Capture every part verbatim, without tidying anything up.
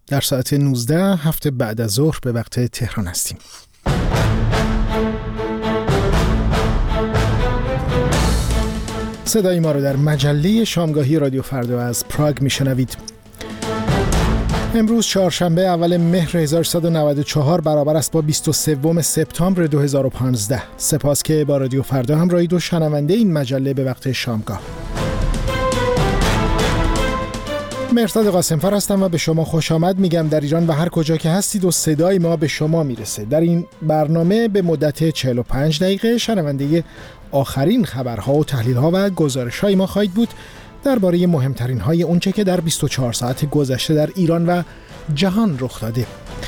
در ساعت نوزده هفته بعد از ظهر به وقت تهران هستیم. صدای ما رو در مجله شامگاهی رادیو فردا از پراگ میشنوید. امروز چهارشنبه اول مهر هزار و سیصد و نود و چهار برابر است با بیست و سوم سپتامبر دو هزار و پانزده. سپاس که با رادیو فردا همراهید و شنونده این مجله به وقت شامگاه. مرتضی قاسمفر هستم و به شما خوش آمد میگم در ایران و هر کجا که هستید و صدای ما به شما میرسه. در این برنامه به مدت چهل و پنج دقیقه شنونده آخرین خبرها و تحلیل‌ها و گزارش‌های ما خواهید بود درباره مهمترین های اونچه که در بیست و چهار ساعت گذشته در ایران و جهان رخ داده.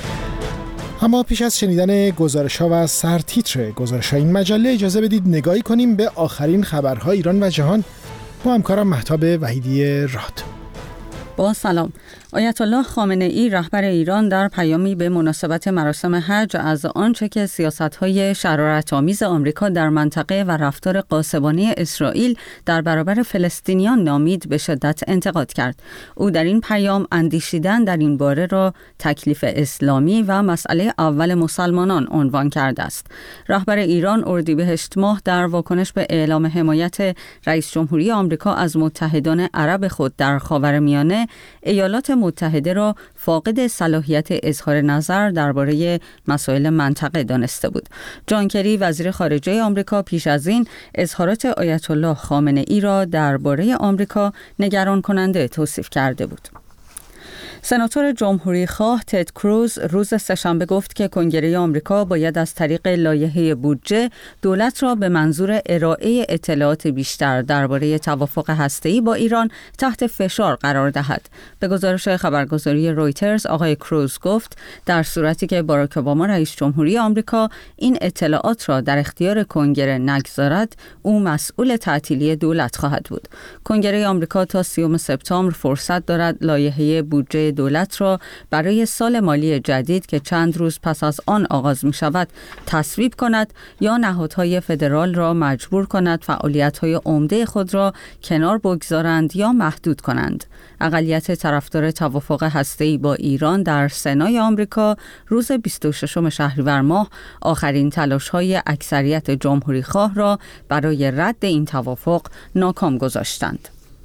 اما پیش از شنیدن گزارش‌ها و سرتیتر گزارش‌های این مجله اجازه بدید نگاهی کنیم به آخرین خبرهای ایران و جهان با همکارم مهتاب وحیدی راد. با سلام. آیت الله خامنه ای رهبر ایران در پیامی به مناسبت مراسم حج از آنچه که سیاست‌های شرارت‌آمیز آمریکا در منطقه و رفتار غاصبانه اسرائیل در برابر فلسطینیان نامید به شدت انتقاد کرد. او در این پیام اندیشیدن در این باره را تکلیف اسلامی و مسئله اول مسلمانان عنوان کرده است. رهبر ایران اردیبهشت ماه در واکنش به اعلام حمایت رئیس جمهوری آمریکا از متحدان عرب خود در خاورمیانه، ایالات متحده را فاقد صلاحیت اظهار نظر درباره مسائل منطقه دانسته بود. جان کری وزیر خارجه آمریکا پیش از این اظهارات آیت الله خامنه ای را درباره آمریکا نگران کننده توصیف کرده بود. سناتور جمهوری خواه تد کروز روز سه‌شنبه گفت که کنگره آمریکا باید از طریق لایحه بودجه دولت را به منظور ارائه اطلاعات بیشتر درباره توافق هسته‌ای با ایران تحت فشار قرار دهد. به گزارش خبرگزاری رویترز آقای کروز گفت در صورتی که باراک اوباما رئیس جمهوری آمریکا این اطلاعات را در اختیار کنگره نگذارد، او مسئول تعطیلی دولت خواهد بود. کنگره آمریکا تا سیوم سپتامبر فرصت دارد لایحه بودجه دولت را برای سال مالی جدید که چند روز پس از آن آغاز می شود تصویب کند یا نهادهای فدرال را مجبور کند فعالیت‌های عمده خود را کنار بگذارند یا محدود کنند. اقلیت طرفدار توافق هسته‌ای با ایران در سنای آمریکا روز بیست و ششم شهریور ماه آخرین تلاش‌های اکثریت جمهوری خواه را برای رد این توافق ناکام گذاشتند.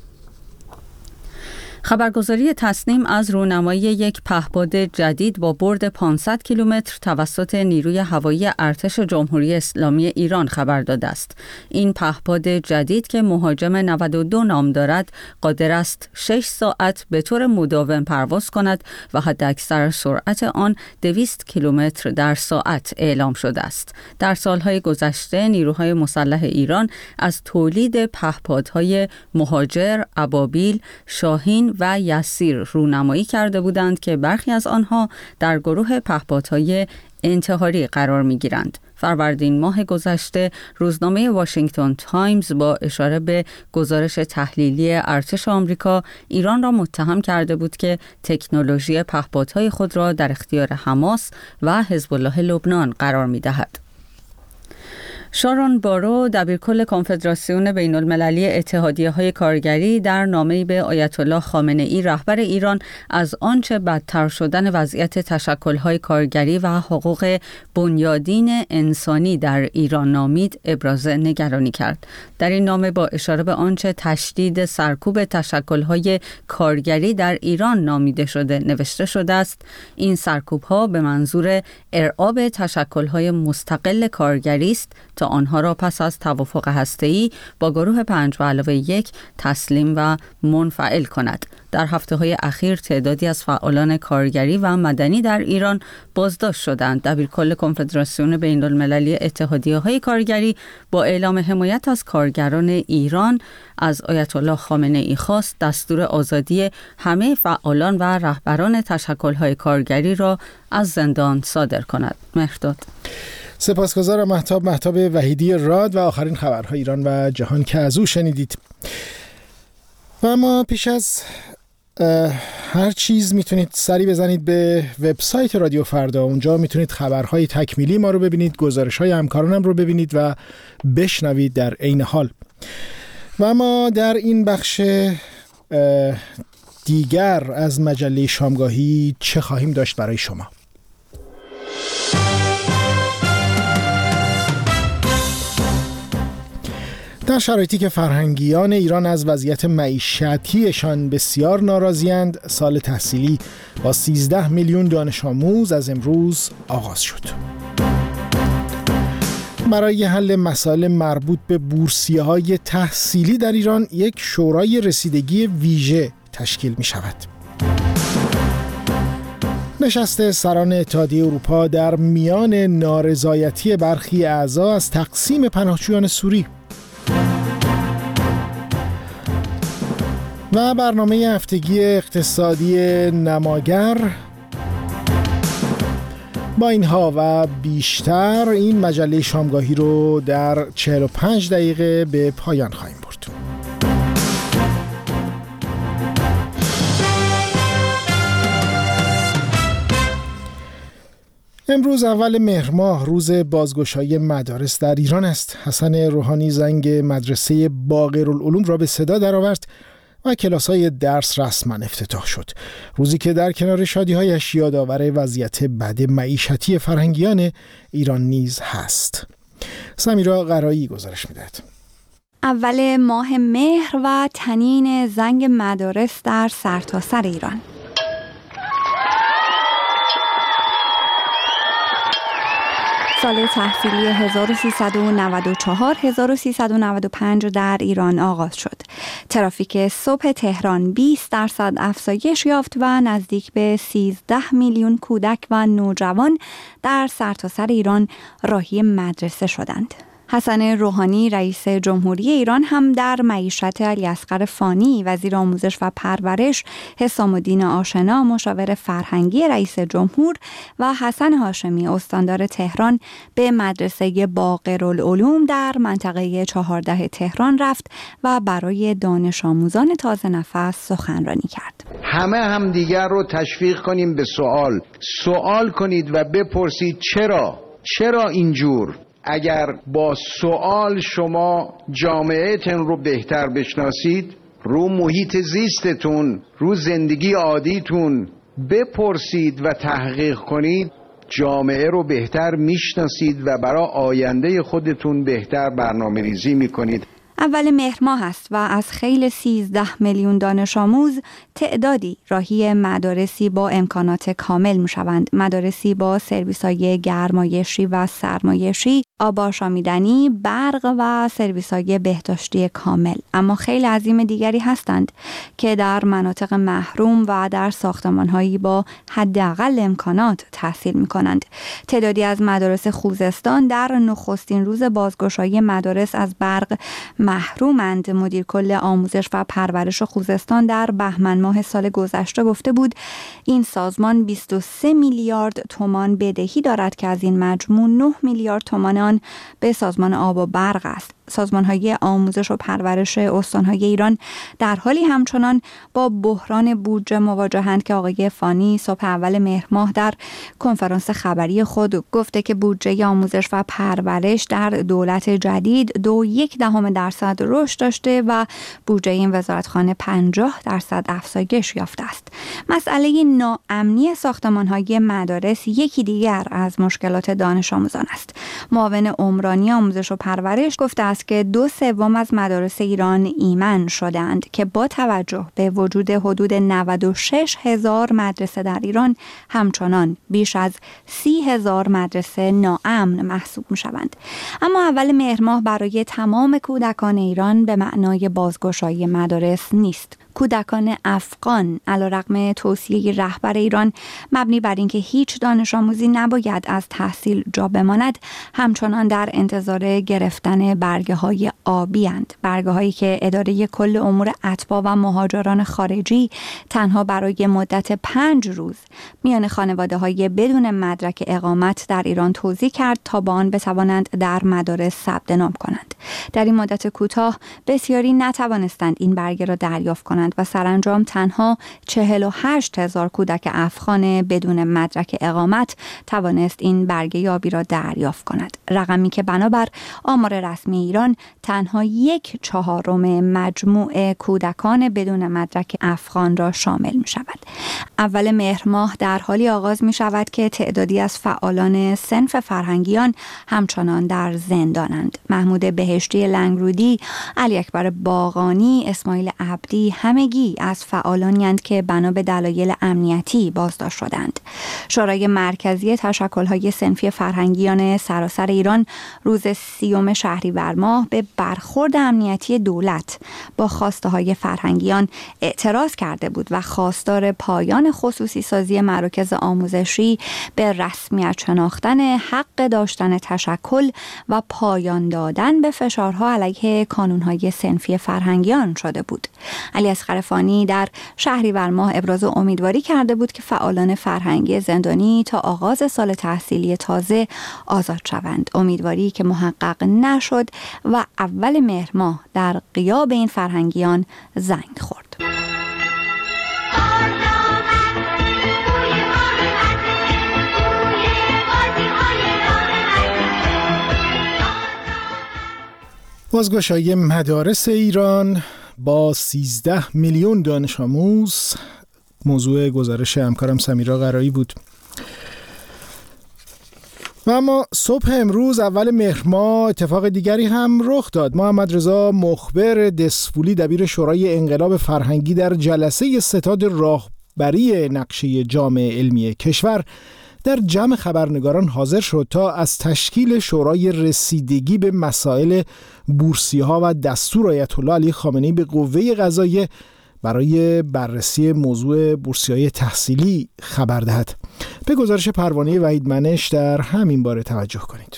خبرگزاری تصنیم از رونمایی یک پهپاد جدید با برد پانصد کیلومتر توسط نیروی هوایی ارتش جمهوری اسلامی ایران خبر داده است. این پهپاد جدید که مهاجم نود و دو نام دارد، قادر است شش ساعت به طور مداوم پرواز کند و حداکثر سرعت آن دویست کیلومتر در ساعت اعلام شده است. در سالهای گذشته نیروهای مسلح ایران از تولید پهپادهای مهاجر، ابابیل، شاهین و یسیر رونمایی کرده بودند که برخی از آنها در گروه پهپادهای انتحاری قرار می‌گیرند. فروردین ماه گذشته روزنامه واشنگتن تایمز با اشاره به گزارش تحلیلی ارتش آمریکا ایران را متهم کرده بود که تکنولوژی پهپادهای خود را در اختیار حماس و حزب الله لبنان قرار می‌دهد. شارون بارو دبیرکل کنفدراسیون بین المللی اتحادیه‌های کارگری در نامه‌ای به آیت الله خامنه ای رهبر ایران از آنچه بدتر شدن وضعیت تشکل‌های کارگری و حقوق بنیادین انسانی در ایران نامید ابراز نگرانی کرد. در این نامه با اشاره به آنچه تشدید سرکوب تشکل‌های کارگری در ایران نامیده شده نوشته شده است: این سرکوب‌ها به منظور ارعاب تشکل‌های مستقل کارگری است تا آنها را پس از توافق هسته‌ای با گروه پنج به علاوه یک تسلیم و منفعل کند. در هفته‌های اخیر تعدادی از فعالان کارگری و مدنی در ایران بازداشت شدند. دبیرکل کنفدراسیون بین المللی اتحادیه‌های کارگری با اعلام حمایت از کارگران ایران از آیت الله خامنه ای خواست دستور آزادی همه فعالان و رهبران تشکل‌های کارگری را از زندان صادر کند. مهرداد. سپاسگزارم مهتاب مهتاب وحیدی راد و آخرین خبرهای ایران و جهان که از او شنیدید. و اما پیش از هر چیز میتونید سری بزنید به وبسایت رادیو فردا. اونجا میتونید خبرهای تکمیلی ما رو ببینید، گزارش‌های همکارانم رو ببینید و بشنوید در عین حال. و اما در این بخش دیگر از مجله شامگاهی چه خواهیم داشت برای شما؟ در شرایطی که فرهنگیان ایران از وضعیت معیشتیشان بسیار ناراضی‌اند، سال تحصیلی با سیزده میلیون دانش آموز از امروز آغاز شد. برای حل مسائل مربوط به بورسیه‌های تحصیلی در ایران یک شورای رسیدگی ویژه تشکیل می شود. نشست سران اتحادیه اروپا در میان نارضایتی برخی اعضا از تقسیم پناهجویان سوری و برنامه هفتگی اقتصادی نماگر. با اینها و بیشتر این مجله شامگاهی رو در چهل و پنج دقیقه به پایان خواهیم برد. امروز اول مهر ماه روز بازگشایی مدارس در ایران است. حسن روحانی زنگ مدرسه باقرالعلوم را به صدا درآورد و کلاس‌های درس رسما افتتاح شد. روزی که در کنار شادی‌هایش یادآور وضعیت بد معیشتی فرهنگیان ایران نیز هست. سمیرا قرایی گزارش می‌دهد. اول ماه مهر و طنین زنگ مدارس در سرتاسر ایران. سال تحصیلی هزار و سیصد و نود و چهار هزار و سیصد و نود و پنج در ایران آغاز شد. ترافیک صبح تهران بیست درصد افزایش یافت و نزدیک به سیزده میلیون کودک و نوجوان در سرتاسر ایران راهی مدرسه شدند. حسن روحانی رئیس جمهوری ایران هم در معیشت علیاصغر فانی وزیر آموزش و پرورش، حسام الدین آشنا مشاور فرهنگی رئیس جمهور و حسن هاشمی استاندار تهران به مدرسه باقرالعلوم در منطقه چهارده تهران رفت و برای دانش آموزان تازه نفس سخنرانی کرد. همه هم دیگر رو تشویق کنیم به سوال. سوال کنید و بپرسید چرا؟ چرا اینجور؟ اگر با سوال شما جامعه‌تون رو بهتر بشناسید، رو محیط زیستتون، رو زندگی عادیتون بپرسید و تحقیق کنید، جامعه رو بهتر میشناسید و برای آینده خودتون بهتر برنامه ریزی میکنید. اول مهر ماه است و از خیل سیزده میلیون دانش آموز تعدادی راهی مدارسی با امکانات کامل می شوند. مدارسی با سرویس‌های گرمایشی و سرمایشی، آب آشامیدنی، برق و سرویس‌های بهداشتی کامل. اما خیلی عظیم دیگری هستند که در مناطق محروم و در ساختمان‌هایی با حداقل امکانات تحصیل می‌کنند. تعدادی از مدارس خوزستان در نخستین روز بازگشایی مدارس از برق محرومند. مدیر کل آموزش و پرورش خوزستان در بهمن ماه سال گذشته گفته بود این سازمان بیست و سه میلیارد تومان بدهی دارد که از این مجموع نه میلیارد تومان آن به سازمان آب و برق است. سازمان‌های آموزش و پرورش استان‌های ایران در حالی همچنان با بحران بودجه مواجهند که آقای فانی صبح اول مهر ماه در کنفرانس خبری خود گفته که بودجه آموزش و پرورش در دولت جدید دو یک دهم درصد رشد داشته و بودجه این وزارتخانه پنجاه درصد افزایش یافته است. مسئله ناامنی ساختمان‌های مدارس یکی دیگر از مشکلات دانش آموزان است. معاون عمرانی آموزش و پرورش گفته است که دو سوم از مدارس ایران ایمن شدند که با توجه به وجود حدود نود و شش هزار مدرسه در ایران همچنان بیش از سی هزار مدرسه ناامن محسوب می شوند. اما اول مهر ماه برای تمام کودکان ایران به معنای بازگشایی مدارس نیست. کودکان افغان علیرغم توصیه رهبر ایران مبنی بر اینکه هیچ دانش آموزی نباید از تحصیل جا بماند، همچنان در انتظار گرفتن برگه های آبی اند. برگه هایی که اداره کل امور اتباع و مهاجران خارجی تنها برای مدت پنج روز میان خانواده های بدون مدرک اقامت در ایران توزیع کرد تا با آن بتوانند در مدارس ثبت نام کنند. در این مدت کوتاه بسیاری نتوانستند این برگه را دریافت کنند و سرانجام تنها چهل و هشت هزار کودک افغان بدون مدرک اقامت توانست این برگه یابی را دریافت کند. رقمی که بنابر آمار رسمی ایران تنها یک چهارم مجموع کودکان بدون مدرک افغان را شامل می شود. اول مهر ماه در حالی آغاز می شود که تعدادی از فعالان صنف فرهنگیان همچنان در زندانند. محمود بهشتی لنگرودی، علی اکبر باقانی، اسماعیل عبدی همگی از فعالانی‌اند که بنا به دلایل امنیتی بازداشت شدند. شورای مرکزی تشکل‌های صنفی فرهنگیان سراسر ایران روز سیوم شهریور ماه به برخورد امنیتی دولت با خواسته‌های فرهنگیان اعتراض کرده بود و خواستار پایان خصوصی سازی مراکز آموزشی به رسمیت شناختن حق داشتن تشکل و پایان دادن به فشارها علیه کانون‌های صنفی فرهنگیان شده بود. علی اصغر فانی در شهریور ماه ابراز امیدواری کرده بود که فعالان فرهنگی زندانی تا آغاز سال تحصیلی تازه آزاد شوند. امیدواری که محقق نشد و اول مهر ماه در غیاب این فرهنگیان زنگ خورد. بازگشایی مدارس ایران با سیزده میلیون دانش آموز موضوع گزارش همکارم سمیرا قرایی بود. و اما صبح امروز اول مهر ماه اتفاق دیگری هم رخ داد. محمد رضا مخبر دسفولی دبیر شورای انقلاب فرهنگی در جلسه ستاد راهبری نقشه جامع علمی کشور در جمع خبرنگاران حاضر شد تا از تشکیل شورای رسیدگی به مسائل بورسی‌ها و دستور آیت الله علی خامنه‌ای به قوه قضاییه برای بررسی موضوع بورسی‌های تحصیلی خبر دهد. به گزارش پروانه وحید منش در همین باره توجه کنید.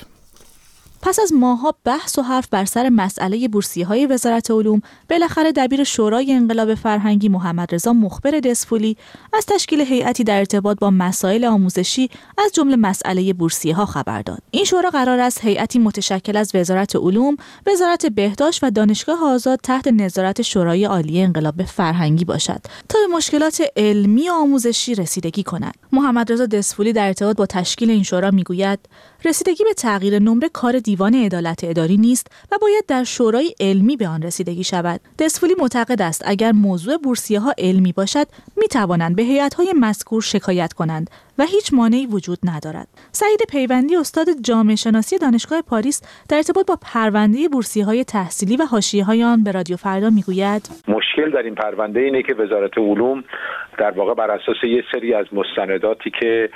پس از ماه‌ها بحث و حرف بر سر مسئله بورسیه‌های وزارت علوم، بالاخره دبیر شورای انقلاب فرهنگی محمد رضا مخبر دسفولی از تشکیل هیئتی در ارتباط با مسائل آموزشی از جمله مسئله بورسیه‌ها خبر داد. این شورا قرار است هیئتی متشکل از وزارت علوم، وزارت بهداشت و دانشگاه آزاد تحت نظارت شورای عالی انقلاب فرهنگی باشد تا به مشکلات علمی و آموزشی رسیدگی کند. محمد رضا دسفولی در ارتباط با تشکیل این شورا میگوید رسیدگی به تغییر نمره کار دیوان عدالت اداری نیست و باید در شورای علمی به آن رسیدگی شود. دسفولی معتقد است اگر موضوع بورسیه‌ها علمی باشد می توانند به هیئت‌های مذکور شکایت کنند و هیچ مانعی وجود ندارد. سعید پیوندی استاد جامعه شناسی دانشگاه پاریس در ارتباط با پرونده بورسیه‌های تحصیلی و حاشیه‌های آن به رادیو فردا میگوید مشکل در این پرونده اینه که وزارت علوم در واقع بر اساس یه سری از مستنداتی که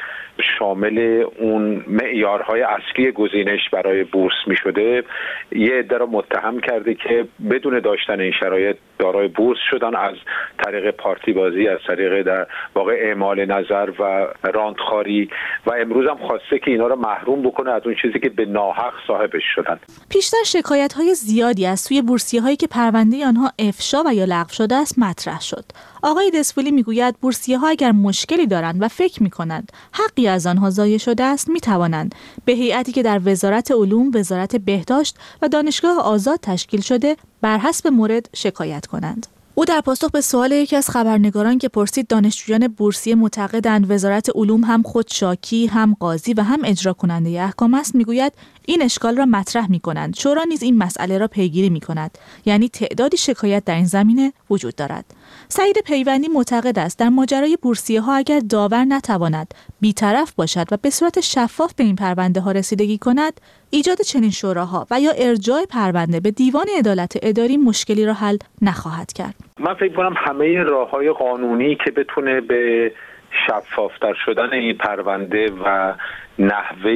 شامل اون معیارهای اصلی گزینش برای بورس می شده یه عده را متهم کرده که بدون داشتن این شرایط دارای بورس شدن، از طریق پارتی بازی، از طریق در واقع اعمال نظر و راندخاری، و امروز هم خواسته که اینا را محروم بکنه از اون چیزی که به ناحق صاحبش شدن. پیشتر شکایت‌های زیادی از سوی بورسیه‌هایی که پرونده آنها افشا و یا لغو شده است مطرح شد. آقای دسفولی میگوید بورسیه‌ها اگر مشکلی دارند و فکر می‌کنند حقی از آنها ضایع شده است می‌توانند به هیئتی که در وزارت علوم، وزارت بهداشت و دانشگاه آزاد تشکیل شده بر حسب مورد شکایت کنند. او در پاسخ به سوال یکی از خبرنگاران که پرسید دانشجویان بورسیه معتقدند وزارت علوم هم خود شاکی، هم قاضی و هم اجرا کننده احکام است، میگوید این اشکال را مطرح می‌کنند. شورا نیز این مسئله را پیگیری می‌کند، یعنی تعدادی شکایت در این زمینه وجود دارد. سعید پیوندی معتقد است در ماجرای بورسیه‌ها اگر داور نتواند بی‌طرف باشد و به صورت شفاف به این پرونده‌ها رسیدگی کند، ایجاد چنین شوراها و یا ارجاع پرونده به دیوان عدالت اداری مشکلی را حل نخواهد کرد. من فکر کنم همه راه‌های قانونی که بتونه به شفافتر شدن این پرونده و نحوه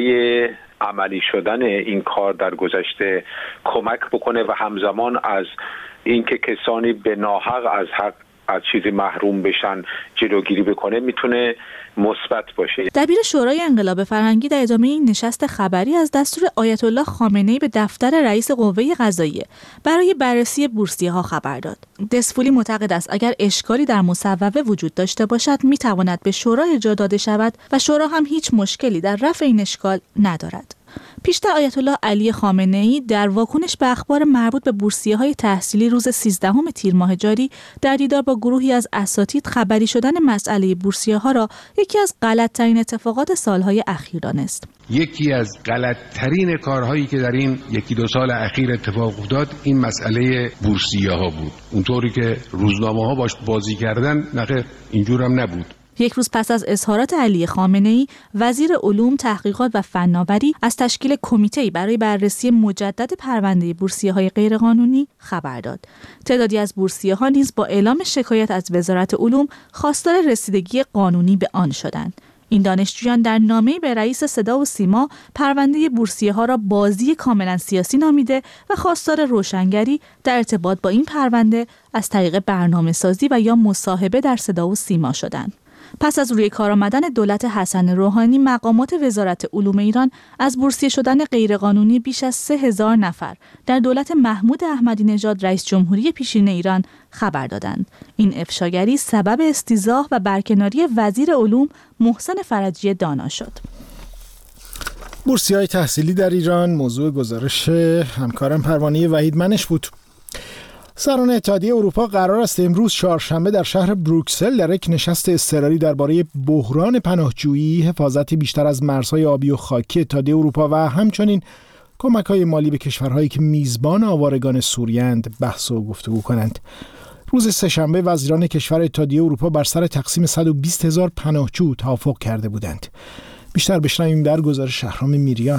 عملی شدن این کار در گذشته کمک بکنه و همزمان از اینکه کسانی به ناحق از حق از چیزی محروم بشن جلوگیری بکنه میتونه مثبت باشه. دبیر شورای انقلاب فرهنگی در ادامه این نشست خبری از دستور آیت الله خامنه‌ای به دفتر رئیس قوه قضاییه برای بررسی بورسیه‌ها خبر داد. دسفولی معتقد است اگر اشکالی در مصوبه وجود داشته باشد میتواند به شورا ارجاع داده شود و شورا هم هیچ مشکلی در رفع این اشکال ندارد. پیشتر آیت الله علی خامنه‌ای در واکنش به اخبار مربوط به بورسیه‌های تحصیلی روز سیزدهم تیر ماه جاری در دیدار با گروهی از اساتید خبری شدن مسئله بورسیه‌ها را یکی از غلط‌ترین اتفاقات سالهای اخیر دانست. یکی از غلط‌ترین کارهایی که در این یکی دو سال اخیر اتفاق افتاد این مسئله بورسیه‌ها بود. اونطوری که روزنامه‌ها باش بازی کردن، نه اینجور هم نبود. یک روز پس از اظهارات علی خامنه‌ای، وزیر علوم، تحقیقات و فناوری از تشکیل کمیته‌ای برای بررسی مجدد پرونده بورسیه‌های غیرقانونی خبر داد. تعدادی از بورسیه‌ها نیز با اعلام شکایت از وزارت علوم خواستار رسیدگی قانونی به آن شدند. این دانشجویان در نامه‌ای به رئیس صدا و سیما پرونده بورسیه‌ها را بازی کاملا سیاسی نامیده و خواستار روشنگری در ارتباط با این پرونده از طریق برنامه‌سازی و یا مصاحبه در صدا و سیما شدند. پس از روی کار آمدن دولت حسن روحانی، مقامات وزارت علوم ایران از بورسیه شدن غیرقانونی بیش از سه هزار نفر در دولت محمود احمدی نژاد رئیس جمهوری پیشین ایران خبر دادند. این افشاگری سبب استیضاح و برکناری وزیر علوم محسن فرجی دانا شد. بورسیه‌های تحصیلی در ایران موضوع گزارش همکارم پروانه وحید منش بود. سران اتحادیه اروپا قرار است امروز چهارشنبه در شهر بروکسل در یک نشست اضطراری درباره بحران پناهجویی، حفاظت بیشتر از مرزهای آبی و خاکی اتحادیه اروپا و همچنین کمک‌های مالی به کشورهایی که میزبان آوارگان سوریند بحث و گفتگو کنند. روز سه‌شنبه وزیران کشور اتحادیه اروپا بر سر تقسیم صد و بیست هزار پناهجو توافق کرده بودند. بیشتر بشنویم در گزارش شهرام میریان.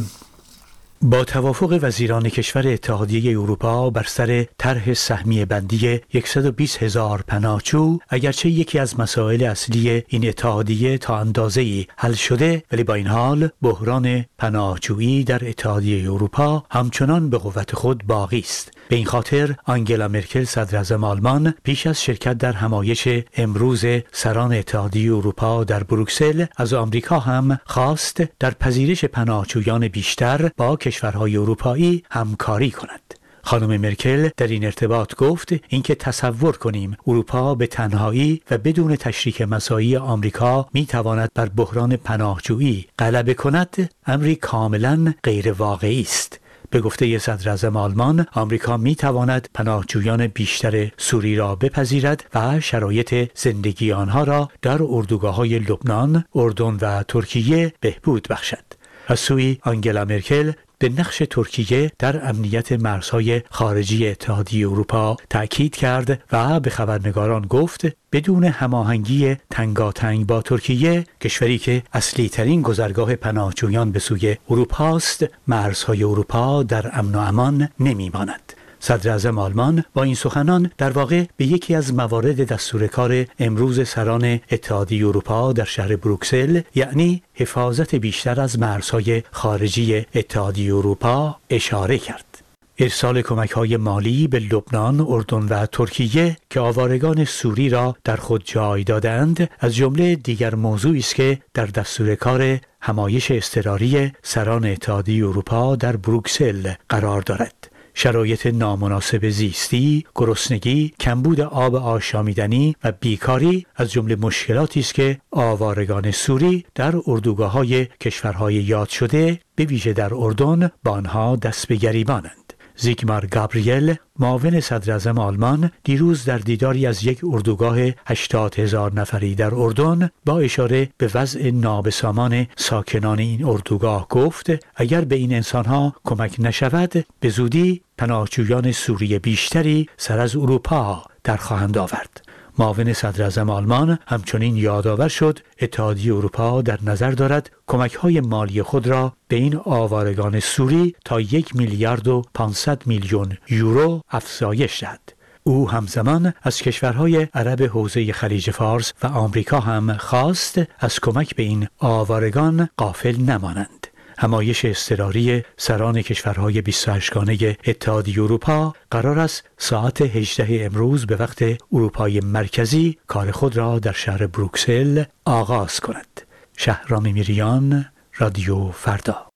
با توافق وزیران کشور اتحادیه اروپا بر سر طرح سهمیه بندی صد و بیست هزار پناهجو، اگرچه یکی از مسائل اصلی این اتحادیه تا اندازه‌ای حل شده، ولی با این حال بحران پناهجویی در اتحادیه اروپا همچنان به قوت خود باقی است. به این خاطر آنگلا مرکل صدراعظم آلمان پیش از شرکت در همایش امروز سران اتحادیه اروپا در بروکسل از آمریکا هم خواست در پذیرش پناهجویان بیشتر با کشورهای اروپایی همکاری کند. خانم مرکل در این ارتباط گفت اینکه تصور کنیم اروپا به تنهایی و بدون تشریک مساعی آمریکا می تواند بر بحران پناهجویی غلبه کند، امری کاملا غیر واقعی است. به گفته صدراعظم آلمان، آمریکا می تواند پناهجویان بیشتر سوری را بپذیرد و شرایط زندگی آنها را در اردوگاه‌های لبنان، اردن و ترکیه بهبود بخشد. از سوی آنگلا مرکل به نقش ترکیه در امنیت مرزهای خارجی اتحادیه اروپا تأکید کرد و به خبرنگاران گفت بدون هماهنگی تنگاتنگ با ترکیه، کشوری که اصلی ترین گذرگاه پناهجویان به سوی اروپا است، مرزهای اروپا در امن و امان نمی ماند. صدراعظم آلمان با این سخنان در واقع به یکی از موارد دستور کار امروز سران اتحادیه اروپا در شهر بروکسل، یعنی حفاظت بیشتر از مرزهای خارجی اتحادیه اروپا اشاره کرد. ارسال کمک‌های مالی به لبنان، اردن و ترکیه که آوارگان سوری را در خود جای دادند، از جمله دیگر موضوعی است که در دستور کار همایش اضطراری سران اتحادیه اروپا در بروکسل قرار دارد. شرایط نامناسب زیستی، گرسنگی، کمبود آب آشامیدنی و بیکاری از جمله مشکلاتی است که آوارگان سوری در اردوگاه‌های کشورهای یاد شده، به ویژه در اردن، با آنها دست به گریبانند. زیگمار گابریل، معاون صدراعظم آلمان، دیروز در دیداری از یک اردوگاه هشتاد هزار نفری در اردن با اشاره به وضع نابسامان ساکنان این اردوگاه گفت اگر به این انسانها کمک نشود، به زودی پناهجویان سوری بیشتری سر از اروپا در خواهند آورد. معاون صدراعظم آلمان همچنین یادآور شد اتحادیه اروپا در نظر دارد کمک‌های مالی خود را به این آوارگان سوری تا یک میلیارد و پانصد میلیون یورو افزایش دهد. او همزمان از کشورهای عرب حوزه خلیج فارس و آمریکا هم خواست از کمک به این آوارگان غافل نمانند. همایش اضطراری سران کشورهای بیست و هشت گانه اتحادیه اروپا قرار است ساعت هجده امروز به وقت اروپای مرکزی کار خود را در شهر بروکسل آغاز کند. شهرام میریان، رادیو فردا.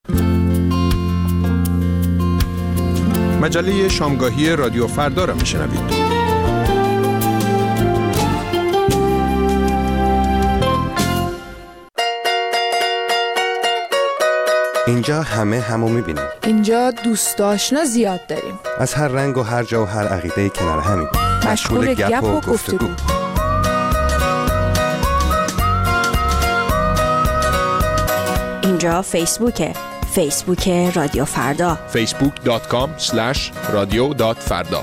مجله شامگاهی رادیو فردا را میشنوید. اینجا همه همو میبینیم. اینجا دوست آشنا زیاد داریم. از هر رنگ و هر جا و هر عقیده کنار همیم. مشغول گپ و گفتگو. اینجا فیسبوکه. فیسبوک رادیو فردا. فیسبوک دات کام اسلش رادیو دات فردا.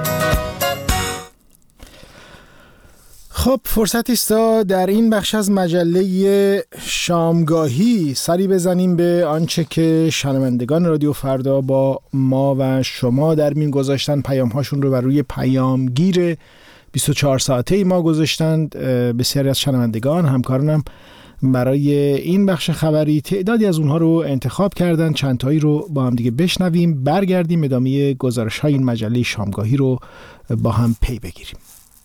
خب فرصت است تا در این بخش از مجله شامگاهی سری بزنیم به آنچه که شنوندگان رادیو فردا با ما و شما در میون گذاشتن، پیام هاشون رو بر روی پیامگیر بیست و چهار ساعته ما گذاشتند. بسیاری از شنوندگان همکارانم برای این بخش خبری تعدادی از اونها رو انتخاب کردن. چند تایی رو با هم دیگه بشنویم، برگردیم ادامه گزارش های این مجله شامگاهی رو با هم پی بگیریم.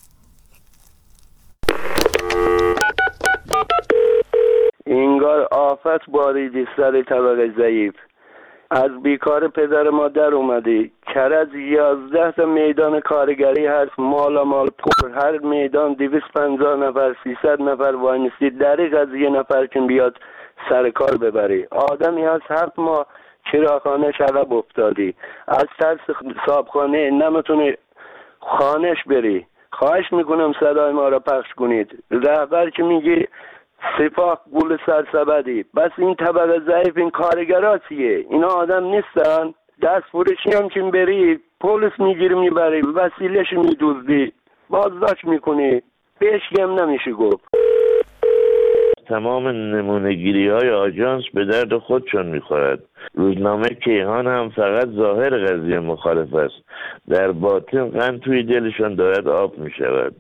اینگار آفت باریدی سر طبقه ضعیف. از بیکار پدر مادر اومدی. کرج یازده تا میدان کارگری هست، مالا مال پر. هر میدان دویست و پنجاه نفر سیصد نفر وایمیستی. دریغ از یه نفر که بیاد سر کار ببری. آدمی از هفت ماه چراغخانه عقب افتادی. از ترس صابخانه نمیتونی خانش بری. خواهش میکنم صدای ما را پخش کنید. رهبر که میگی سپاه گول سرسبدی، بس این طبقه ضعیف این کارگرها چیه؟ اینا آدم نیستن؟ دست فروشی هم که بری پلیس میگیری میبری، وسیلهش میدوزدی، بازداشت میکنی، بهش گم نمیشه گفت. تمام نمونه‌گیری های آژانس به درد خودشون میخورد. روزنامه کیهان هم فقط ظاهر قضیه مخالف است، در باطن قند توی دلشون دارد آب میشود.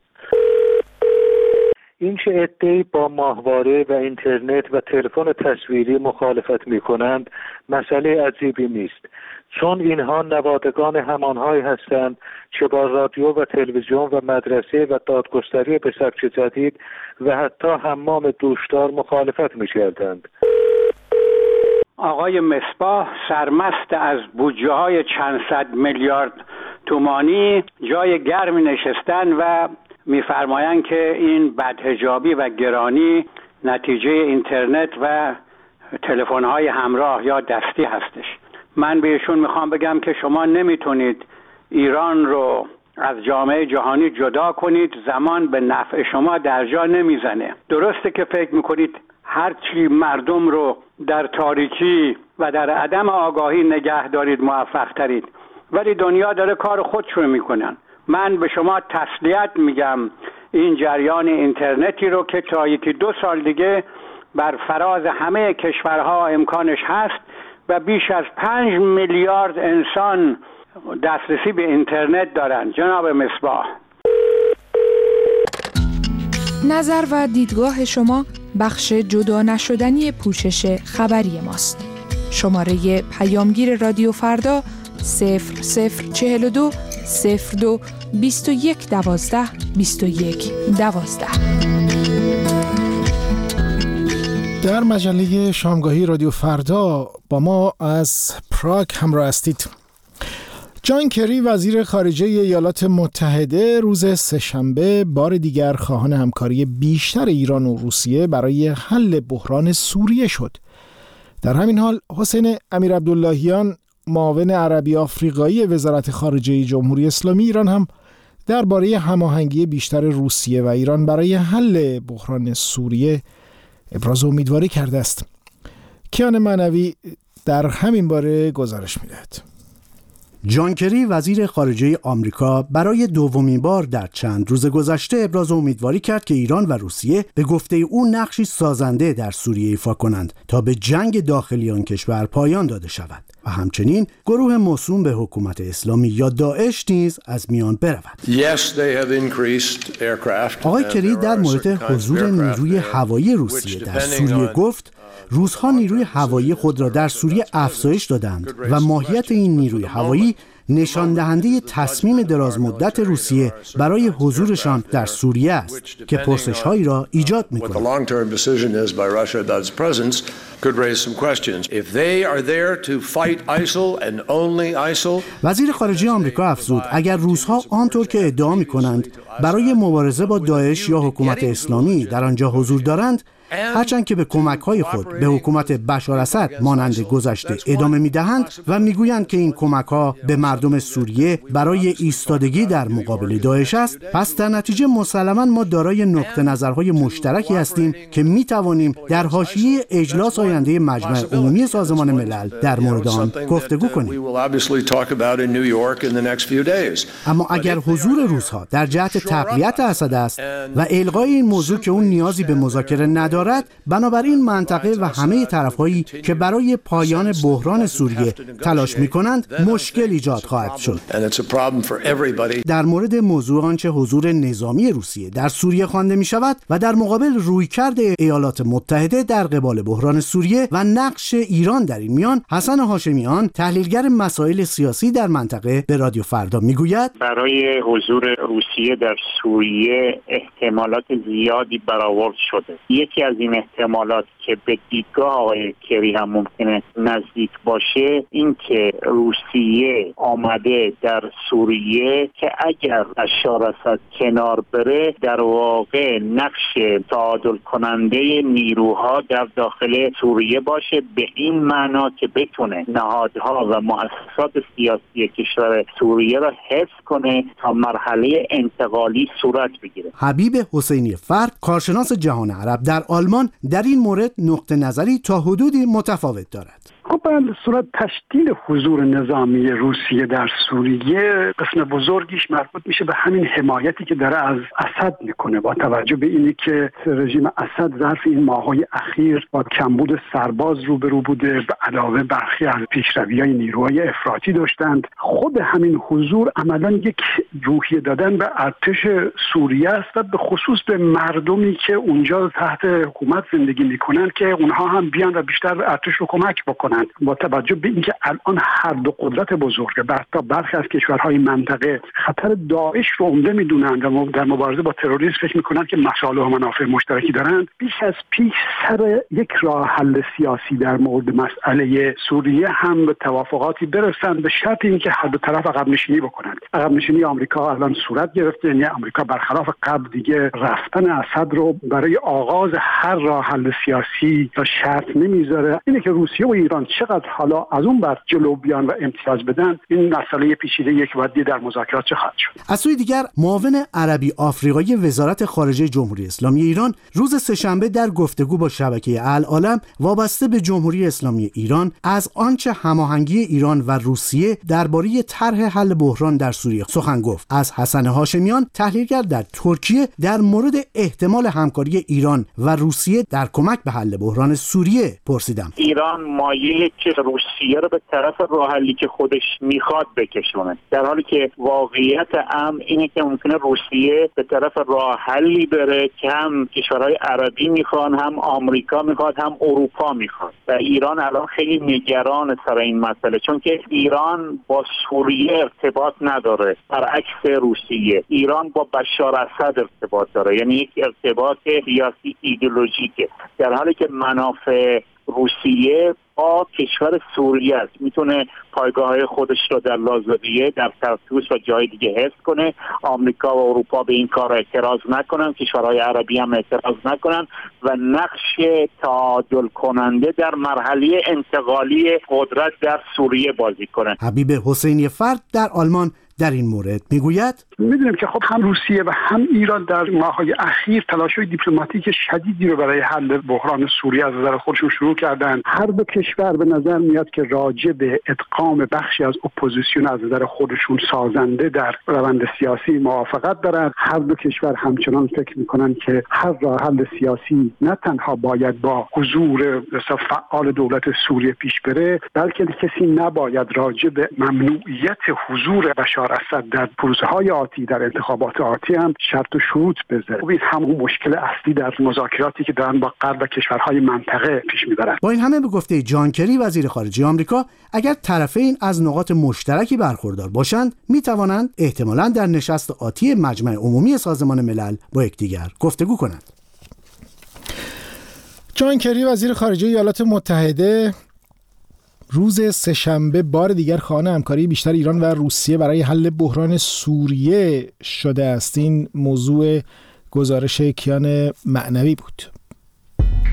این چه عده‌ای با ماهواره و اینترنت و تلفن تصویری مخالفت میکنند مسئله عجیبی نیست، چون اینها نوادگان همانهایی هستند که با رادیو و تلویزیون و مدرسه و دادگستری به سبک جدید و حتی حمام دوشدار مخالفت میکردند. آقای مصباح سرمست از بودجه های چند صد میلیارد تومانی جای گرمی نشستن و میفرمایند که این بدحجابی و گرانی نتیجه اینترنت و تلفن‌های همراه یا دستی هستش. من بهشون میخوام بگم که شما نمیتونید ایران رو از جامعه جهانی جدا کنید، زمان به نفع شما در جا نمیزنه. درسته که فکر میکنید هرچی مردم رو در تاریکی و در عدم آگاهی نگه دارید موفق ترید، ولی دنیا داره کار خودش رو میکنن. من به شما تسلیت میگم این جریان اینترنتی رو که تا یکی دو سال دیگه بر فراز همه کشورها امکانش هست و بیش از پنج میلیارد انسان دسترسی به اینترنت دارن. جناب مصباح، نظر و دیدگاه شما بخش جدا نشدنی پوشش خبری ماست. شماره پیامگیر رادیو فردا صفر صفر چهل و دو صفر دو بیست و یک دوازده بیست و یک دوازده. در مجله شامگاهی رادیو فردا با ما از پراگ همراه هستید. جان کری وزیر خارجه ایالات متحده روز سه‌شنبه بار دیگر خواهان همکاری بیشتر ایران و روسیه برای حل بحران سوریه شد. در همین حال حسین امیرعبداللهیان معاون عربی آفریقایی وزارت خارجه جمهوری اسلامی ایران هم درباره هماهنگی بیشتر روسیه و ایران برای حل بحران سوریه ابراز امیدواری کرده است. کیان معنوی در همین باره گزارش می‌دهد. جان کری وزیر خارجه آمریکا برای دومین بار در چند روز گذشته ابراز امیدواری کرد که ایران و روسیه به گفته او نقشی سازنده در سوریه ایفا کنند تا به جنگ داخلی آن کشور پایان داده شود و همچنین گروه موسوم به حکومت اسلامی یا داعش نیز از میان برود. آقای کری در مورد حضور نیروی هوایی روسیه در سوریه گفت روس‌ها نیروی هوایی خود را در سوریه افزایش دادند و ماهیت این نیروی هوایی نشان دهنده تصمیم درازمدت روسیه برای حضورشان در سوریه است که پرسش‌هایی را ایجاد می‌کند. وزیر خارجه آمریکا افزود اگر روس‌ها آنطور که ادعا می‌کنند برای مبارزه با داعش یا حکومت اسلامی در آنجا حضور دارند، هرچند که به کمک‌های خود به حکومت بشار اسد مانند گذشته ادامه می‌دهند و می‌گویند که این کمک‌ها به مردم سوریه برای ایستادگی در مقابل داعش است، پس در نتیجه مسلماً ما دارای نقطه نظرهای مشترکی هستیم که می‌توانیم در حاشیه اجلاس آینده مجمع عمومی سازمان ملل در مورد آن گفتگو کنیم. اما اگر حضور روس‌ها در جهت تقویت اسد است و الغای این موضوع که اون نیازی به مذاکره ندارد، بنابراین منطقه و همه طرف‌هایی که برای پایان بحران سوریه تلاش می‌کنند مشکل ایجاد خواهد شد. در مورد موضوع آنچه حضور نظامی روسیه در سوریه خوانده می‌شود و در مقابل رویکرد ایالات متحده در قبال بحران سوریه و نقش ایران در این میان، حسن هاشمیان تحلیلگر مسائل سیاسی در منطقه به رادیو فردا میگوید برای حضور روسیه در سوریه احتمالات زیادی برآورد شده. یکی از این احتمالات که به دیدگاه آقای کری هم ممکنه نزدیک باشه این که روسیه آمده در سوریه که اگر بشار اسد کنار بره در واقع نقش تعادل کننده نیروها در داخل سوریه باشه، به این معنا که بتونه نهادها و مؤسسات سیاسی کشور سوریه را حفظ کنه تا مرحله انتقالی صورت بگیره. حبیب حسینی فرد، کارشناس جهان عرب در آلمان، در این مورد نقطه نظری تا حدودی متفاوت دارد. خب به صورت تشکیل حضور نظامی روسیه در سوریه قسم بزرگیش مربوط میشه به همین حمایتی که داره از اسد میکنه، با توجه به اینی که رژیم اسد ظرف این ماه‌های اخیر با کمبود سرباز روبرو بوده، به علاوه برخی از پیشروی‌های نیروهای افراطی داشتند. خود همین حضور عملاً یک روحیه دادن به ارتش سوریه است و به خصوص به مردمی که اونجا تحت حکومت زندگی میکنن که اونها هم بیان و بیشتر ارتش رو کمک بکنن. با توجه به اینکه الان هر دو قدرت بزرگ تا برخی از کشورهای منطقه خطر داعش رو عمده میدونند و در مبارزه با تروریسم فکر میکنند که مصالح و منافع مشترکی دارند، بیش از پیش سر یک راه حل سیاسی در مورد مسئله سوریه هم به توافقاتی برسند، به شرط اینکه هر دو طرف عقب نشینی بکنند. عقب نشینی آمریکا الان صورت گرفته، یعنی آمریکا برخلاف قبل دیگه رفتن اسد رو برای آغاز هر راه حل سیاسی تا شرط نمیذاره. اینه که روسیه و ایران چقدر حالا از اون بر جلو بیان و امتیاز بدن، این مسئله پیچیده یک وادی در مذاکرات چه خواهد شد. از سوی دیگر معاون عربی آفریقایی وزارت خارجه جمهوری اسلامی ایران روز سه‌شنبه در گفتگو با شبکه العالم وابسته به جمهوری اسلامی ایران از آنچه هماهنگی ایران و روسیه درباره طرح حل بحران در سوریه سخن گفت. از حسن هاشمیان تحلیلگر در ترکیه در مورد احتمال همکاری ایران و روسیه در کمک به حل بحران سوریه پرسیدم. ایران مایل که روسیه رو به طرف راه حلی که خودش میخواد بکشونه، در حالی که واقعیت امر اینه که ممکنه روسیه به طرف راه حلی بره که هم کشورهای عربی میخوان، هم آمریکا میخواد، هم اروپا میخواد و ایران الان خیلی نگران سر این مسئله، چون که ایران با سوریه ارتباط نداره، برعکس روسیه. ایران با بشار اسد ارتباط داره، یعنی یک ارتباط سیاسی ایدئولوژیکه، در حالی که منافع روسیه با کشور سوریه است. میتونه پایگاه‌های خودش رو در لازادیه، در طرطوس و جای دیگه حفظ کنه. آمریکا و اروپا به این کار اعتراض نکنن، کشورهای عربی هم اعتراض نکنن و نقش تعادل کننده در مرحله انتقالی قدرت در سوریه بازی کنن. حبیب حسینی فرد در آلمان در این مورد میگوید میدونیم که خب هم روسیه و هم ایران در ماه‌های اخیر تلاش‌های دیپلماتیک شدیدی رو برای حل بحران سوریه از نظر خودشون شروع کردن. هر دو کشور به نظر میاد که راجع به ادغام بخشی از اپوزیسیون از نظر خودشون سازنده در روند سیاسی موافقت دارند. هر دو کشور همچنان فکر میکنن که هر راه حل سیاسی نه تنها باید با حضور فعال دولت سوریه پیش بره، بلکه کسی نباید راجع به ممنوعیت حضور بشار اسد در پروسه‌های آتی، در انتخابات آتی هم شرط و شروط بذاره. این همون مشکل اصلی در مذاکراتی که دارن با غرب و کشورهای منطقه پیش میبرن. با این همه به گفته جان کری وزیر خارجه آمریکا، اگر طرفین از نقاط مشترکی برخوردار باشند، میتوانند احتمالاً در نشست آتی مجمع عمومی سازمان ملل با یکدیگر گفتگو کنند. جان کری وزیر خارجه ایالات متحده روز سه‌شنبه بار دیگر خواهان همکاری بیشتر ایران و روسیه برای حل بحران سوریه شده است. این موضوع گزارش کیان معنوی بود.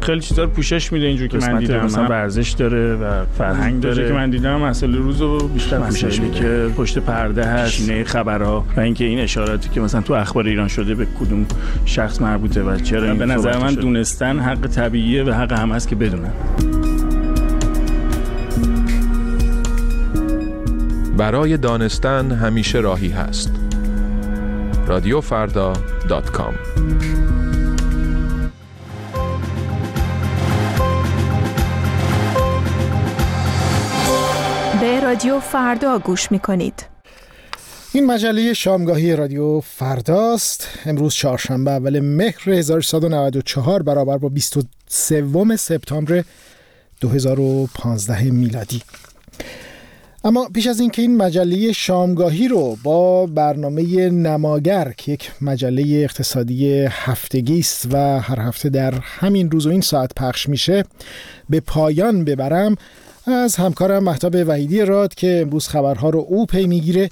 خیلی چیزا رو پوشش میده اینجور که من دیدم، مثلا ورزش داره و فرهنگ داره که من دیدم، مسائل روزو بیشتر پوشش میده که پشت پرده هست، نه خبرها و اینکه این اشاراتی که مثلا تو اخبار ایران شده به کدوم شخص مربوطه و چرا این به نظر من دونستن حق طبیعیه و حق هم هست که بدونن. برای دانستن همیشه راهی هست. رادیو فردا دات کام. به رادیو فردا گوش میکنید. این مجله شامگاهی رادیو فرداست. امروز چهارشنبه اول مهر هزار و سیصد و نود و چهار برابر با بیست و سوم سپتامبر دو هزار و پانزده میلادی. اما پیش از اینکه این مجله شامگاهی رو با برنامه نماگر که یک مجله اقتصادی هفتگی است و هر هفته در همین روز و این ساعت پخش میشه به پایان ببرم، از همکارم مهتاب وحیدی راد که امروز خبرها رو او پی میگیره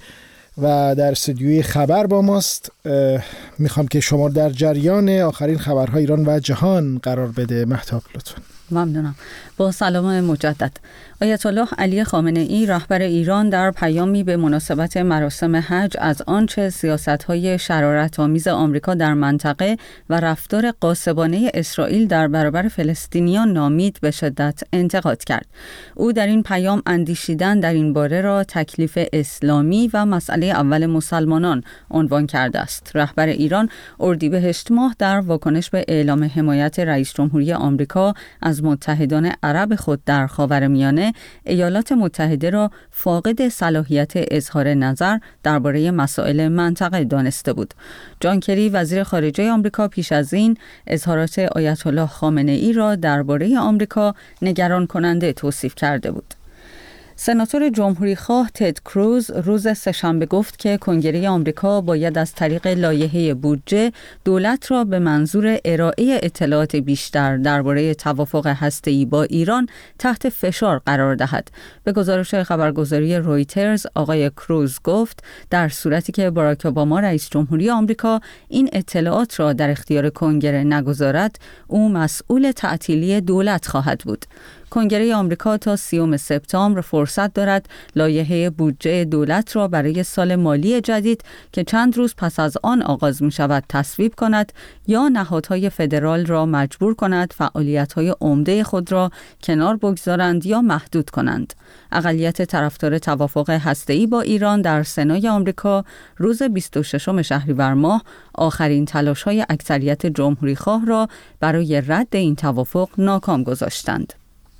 و در استودیوی خبر با ماست میخوام که شما در جریان آخرین خبرهای ایران و جهان قرار بده. مهتاب لطفاً. ممنونم. با سلام مجدد. آیت الله علی خامنه ای رهبر ایران در پیامی به مناسبت مراسم حج از آنچه سیاست‌های شرارت‌آمیز آمریکا در منطقه و رفتار غاصبانه اسرائیل در برابر فلسطینیان نامید به شدت انتقاد کرد. او در این پیام اندیشیدن در این باره را تکلیف اسلامی و مسئله اول مسلمانان عنوان کرده است. رهبر ایران اردیبهشت ماه در واکنش به اعلام حمایت رئیس جمهوری آمریکا از متحدان عرب خود در خاورمیانه، ایالات متحده را فاقد صلاحیت اظهار نظر درباره مسائل منطقه دانسته بود. جان کری وزیر خارجه آمریکا پیش از این اظهارات آیت الله خامنه ای را درباره آمریکا نگران کننده توصیف کرده بود. سناتور جمهوری خواه تد کروز روز سه‌شنبه گفت که کنگره آمریکا باید از طریق لایحه بودجه دولت را به منظور ارائه اطلاعات بیشتر درباره توافق هسته‌ای با ایران تحت فشار قرار دهد. به گزارش خبرگزاری رویترز آقای کروز گفت در صورتی که باراک اوباما رئیس جمهوری آمریکا این اطلاعات را در اختیار کنگره نگذارد، او مسئول تعطیلی دولت خواهد بود. کنگره آمریکا تا سیوم سپتامبر فرصت دارد لایحه بودجه دولت را برای سال مالی جدید که چند روز پس از آن آغاز می شود تصویب کند یا نهادهای فدرال را مجبور کند فعالیت‌های عمده خود را کنار بگذارند یا محدود کنند. اقلیت طرفدار توافق هسته‌ای با ایران در سنای آمریکا روز بیست و ششم شهریور ماه آخرین تلاش‌های اکثریت جمهوری خواه را برای رد این توافق ناکام گذاشتند.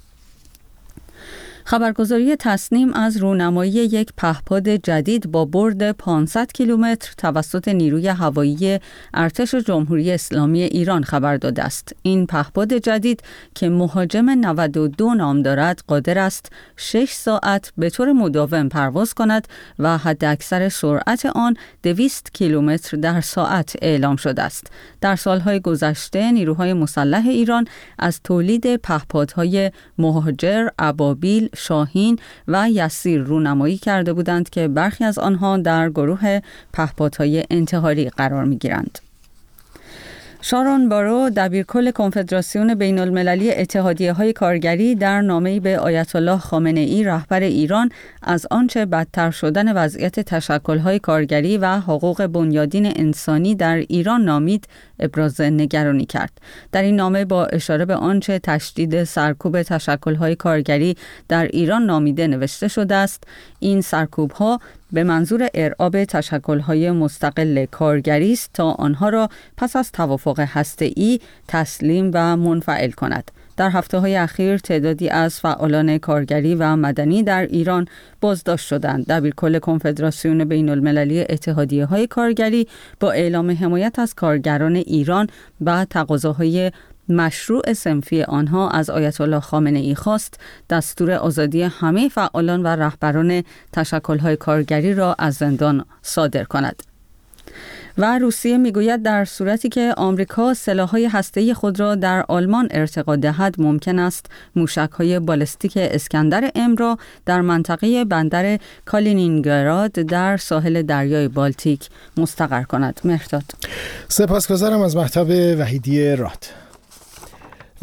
خبرگزاری تصنیم از رونمایی یک پهپاد جدید با برد پانصد کیلومتر توسط نیروی هوایی ارتش جمهوری اسلامی ایران خبر داده است. این پهپاد جدید که مهاجم نود و دو نام دارد قادر است شش ساعت به طور مداوم پرواز کند و حداکثر سرعت آن دویست کیلومتر در ساعت اعلام شده است. در سالهای گذشته نیروهای مسلح ایران از تولید پهپادهای مهاجر، ابابیل، شاهین و یسیر رونمایی کرده بودند که برخی از آنها در گروه پهپادهای انتحاری قرار می‌گیرند. شارون بارو دبیرکل کنفدراسیون بین المللی اتحادیه‌های کارگری در نامه‌ای به آیت الله خامنه ای رهبر ایران از آنچه بدتر شدن وضعیت تشکل‌های کارگری و حقوق بنیادین انسانی در ایران نامید ابراز نگرانی کرد. در این نامه با اشاره به آنچه تشدید سرکوب تشکل‌های کارگری در ایران نامیده نوشته شده است: این سرکوب‌ها به منظور ارعاب تشکل‌های مستقل کارگری است تا آنها را پس از توافق هسته‌ای تسلیم و منفعل کند. در هفته‌های اخیر تعدادی از فعالان کارگری و مدنی در ایران بازداشت شدند. دبیرکل کنفدراسیون بین المللی اتحادیه‌های کارگری با اعلام حمایت از کارگران ایران و تقاضاهای مشروع صنفی آنها از آیت الله خامنه ای خواست دستور آزادی همه فعالان و رهبران تشکل‌های کارگری را از زندان صادر کند. و روسیه میگوید در صورتی که آمریکا سلاح‌های هسته‌ای خود را در آلمان ارتقا دهد ممکن است موشک‌های بالستیک اسکندر ام را در منطقه بندر کالینینگراد در ساحل دریای بالتیک مستقر کند. مهرداد. سپاسگزارم از مهتاب وحیدی راد.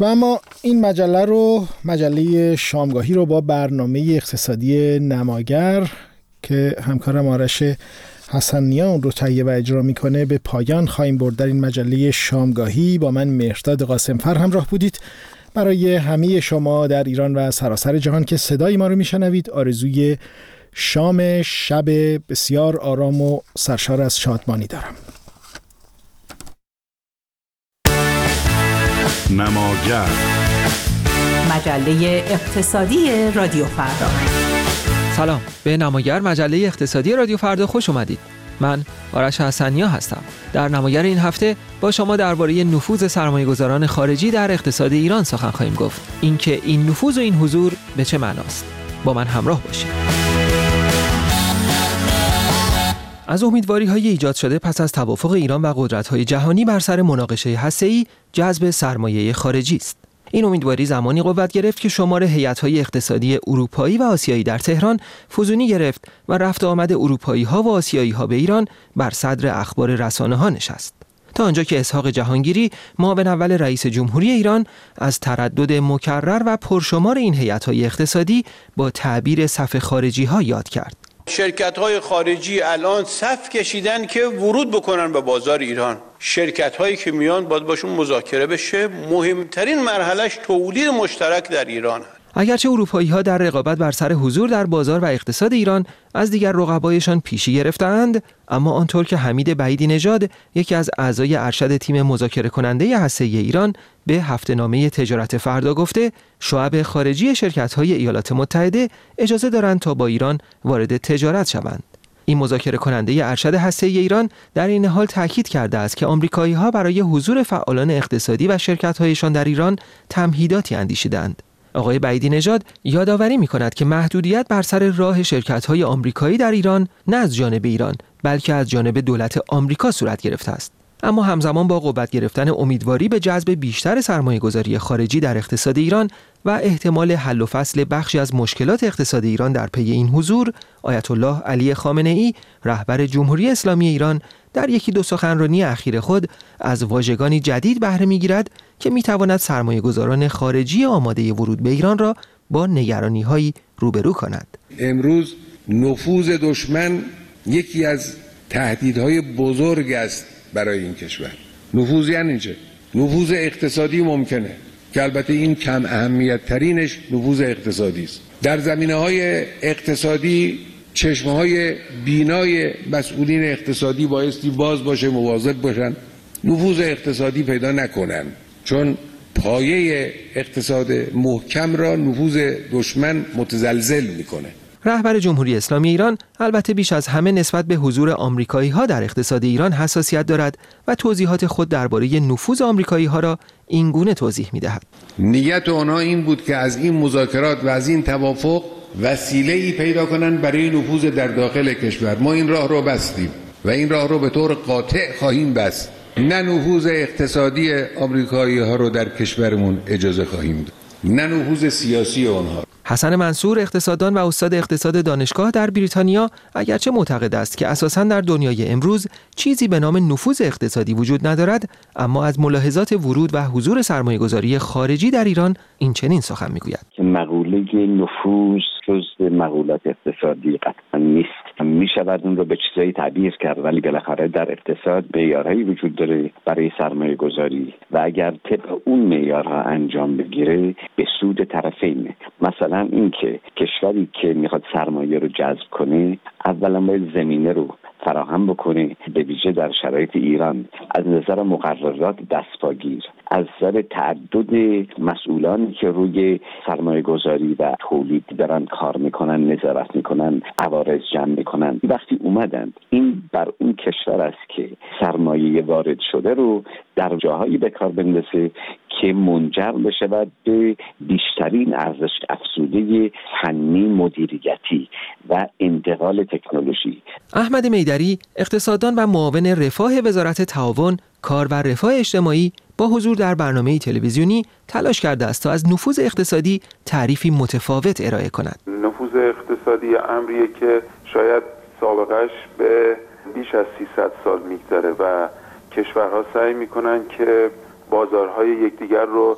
و اما این مجله رو مجله شامگاهی رو با برنامه اقتصادی نماگر که همکارم آرش حسن‌نیا اون رو تهیه و اجرا میکنه به پایان خواهیم برد. در این مجله شامگاهی با من مهرداد قاسمفر همراه بودید. برای همه شما در ایران و سراسر جهان که صدای ما رو میشنوید آرزوی شام شب بسیار آرام و سرشار از شادمانی دارم. نماگر، مجله اقتصادی رادیو فردا. سلام، به نماگر مجله اقتصادی رادیو فردا خوش اومدید. من آرش حسن‌نیا هستم. در نماگر این هفته با شما درباره نفوذ سرمایه‌گذاران خارجی در اقتصاد ایران سخن خواهیم گفت. اینکه این نفوذ و این حضور به چه معناست؟ با من همراه باشید. از امیدواری‌های ایجاد شده پس از توافق ایران و قدرت‌های جهانی بر سر مناقشه هسته‌ای، جذب سرمایه خارجی است. این امیدواری زمانی قوت گرفت که شمار هیئت‌های اقتصادی اروپایی و آسیایی در تهران فزونی گرفت و رفت آمد اروپایی‌ها و آسیایی‌ها به ایران بر صدر اخبار رسانه‌ها نشست. تا آنجا که اسحاق جهانگیری، معاون اول رئیس جمهوری ایران، از تردد مکرر و پرشمار این هیئت‌های اقتصادی با تعبیر صف خارجی‌ها یاد کرد. شرکت‌های خارجی الان صف کشیدن که ورود بکنن به بازار ایران. شرکت‌هایی که میان باید باشون مذاکره بشه. مهمترین مرحلهش تولید مشترک در ایران هست. اگرچه اروپایی‌ها در رقابت بر سر حضور در بازار و اقتصاد ایران از دیگر رقبایشان پیشی گرفتند، اما آنطور که حمید بعیدی نژاد، یکی از اعضای ارشد تیم مذاکره کننده هسته‌ای ایران، به هفته‌نامه تجارت فردا گفته، شعب خارجی شرکت‌های ایالات متحده اجازه دارند تا با ایران وارد تجارت شوند. این مذاکره کننده ارشد هسته‌ای ایران در این حال تاکید کرده است که آمریکایی‌ها برای حضور فعالان اقتصادی و شرکت‌هایشان در ایران تمهیداتی اندیشیدند. آقای بعیدی نژاد یادآوری می‌کند که محدودیت بر سر راه شرکت‌های آمریکایی در ایران نه از جانب ایران بلکه از جانب دولت آمریکا صورت گرفته است. اما همزمان با قوت گرفتن امیدواری به جذب بیشتر سرمایه‌گذاری خارجی در اقتصاد ایران و احتمال حل و فصل بخشی از مشکلات اقتصاد ایران در پی این حضور، آیت الله علی خامنه‌ای، رهبر جمهوری اسلامی ایران، در یکی دو سخنرانی اخیر خود از واژگانی جدید بهره می‌گیرد که می‌تواند سرمایه‌گذاران خارجی آماده ورود به ایران را با نگرانی‌هایی روبرو کند. امروز نفوذ دشمن یکی از تهدیدهای بزرگ است برای این کشور. نفوذ یعنی چه؟ نفوذ اقتصادی ممکنه که البته این کم اهمیت ترینش نفوذ اقتصادی است. در زمینه‌های اقتصادی چشمه‌های بینای مسئولین اقتصادی بایستی باز باشه، مواظب باشن نفوذ اقتصادی پیدا نکنن، چون پایه اقتصاد محکم را نفوذ دشمن متزلزل میکنه. رهبر جمهوری اسلامی ایران البته بیش از همه نسبت به حضور آمریکایی‌ها در اقتصاد ایران حساسیت دارد و توضیحات خود درباره نفوذ آمریکایی‌ها را این گونه توضیح می‌دهد. نیت آنها این بود که از این مذاکرات و از این توافق وسیله‌ای پیدا کنند برای نفوذ در داخل کشور. ما این راه رو بستیم و این راه رو به طور قاطع خواهیم بست. نه نفوذ اقتصادی آمریکایی‌ها رو در کشورمون اجازه خواهیم داد، نه نفوذ سیاسی آنها. حسن منصور، اقتصاددان و استاد اقتصاد دانشگاه در بریتانیا، اگرچه معتقد است که اساساً در دنیای امروز چیزی به نام نفوذ اقتصادی وجود ندارد، اما از ملاحظات ورود و حضور سرمایه‌گذاری خارجی در ایران این چنین سخن می‌گوید. مقوله نفوذ جزء مقولات اقتصادی قطعا نیست. می شود اون رو به چیزایی تعبیر کرد، ولی بالاخره در اقتصاد معیارهایی وجود داره برای سرمایه گذاری و اگر طبق اون معیارها انجام بگیره به سود طرفین. مثلا اینکه کشوری که میخواد سرمایه رو جذب کنه اولا باید زمینه رو فراهم بکنه، به ویژه در شرایط ایران از نظر مقررات دستپاگیر، از نظر تعدد مسئولانی که روی سرمایه گذاری و تولید دارن کار میکنن، نظارت میکنن، عوارض جمع میکنن. وقتی اومدن این بر اون کشور است که سرمایه وارد شده رو در جاهایی به کار بندازه که منجر بشود به بیشترین ارزش افزوده فنی، مدیریتی و انتقال تکنولوژی. احمد میدری، اقتصاددان و معاون رفاه وزارت تعاون، کار و رفاه اجتماعی، با حضور در برنامه تلویزیونی تلاش کرده است تا از نفوذ اقتصادی تعریفی متفاوت ارائه کند. نفوذ اقتصادی امریه که شاید سابقش به بیش از سیصد سال میگذره و کشورها سعی میکنن که بازارهای یکدیگر رو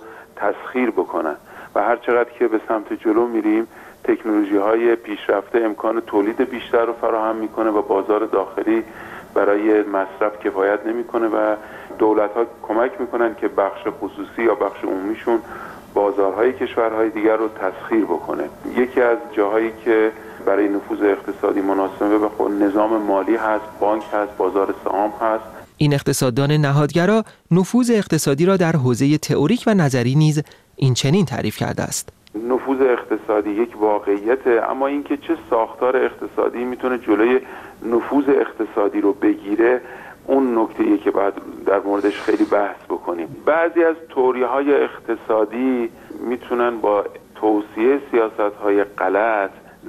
تسخیر بکنن و هر چقدر که به سمت جلو میریم تکنولوژی های پیشرفته امکان تولید بیشتر رو فراهم میکنه و بازار داخلی برای مصرف کفایت نمیکنه و دولت ها کمک میکنن که بخش خصوصی یا بخش عمومیشون بازارهای کشورهای دیگر رو تسخیر بکنه. یکی از جاهایی که برای نفوذ اقتصادی مناسبه به خود نظام مالی هست، بانک هست، بازار سهام هست. این اقتصاددان نهادگرا نفوذ اقتصادی را در حوزه تئوریک و نظری نیز این چنین تعریف کرده است. نفوذ اقتصادی یک واقعیته، اما اینکه چه ساختار اقتصادی میتونه جلوی نفوذ اقتصادی رو بگیره اون نکته‌ایه که باید در موردش خیلی بحث بکنیم. بعضی از تئوری‌های اقتصادی میتونن با توصیه سیاست‌های غلط